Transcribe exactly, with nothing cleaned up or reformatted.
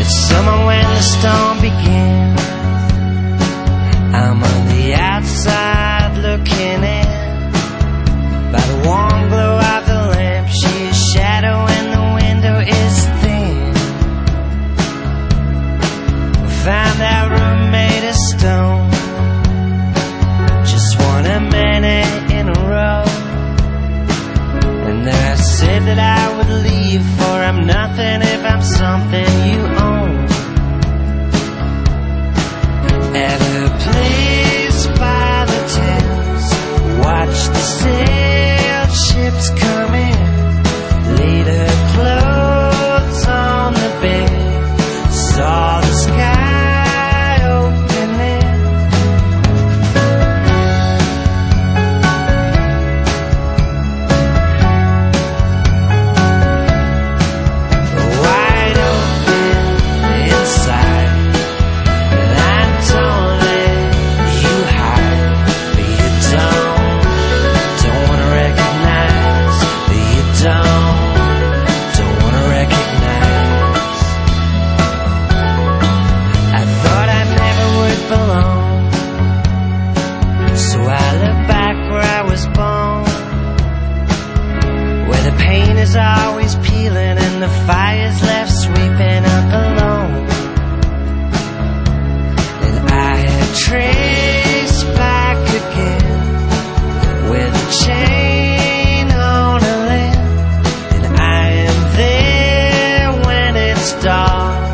summer when the storm begins, I'm on the outside looking in. By the warm glow of the lamp, she's shadow and the window is thin. We found that room made of stone, just one a minute in a row. And there I said that I would leave, for I'm nothing if I'm something you own. At a place by the Thames, watch the sailed ships come in, laid her clothes on the bed, saw the sky opening. Wide open inside, and I don't let you hide, but you don't, don't wanna recognize, but you don't, don't wanna recognize. I thought I never would belong, so I look back where I was born, where the paint is always peeling and the fire's left sweeping up alone. And I had traced back again with a chain on a limb, and I am there when it's dark,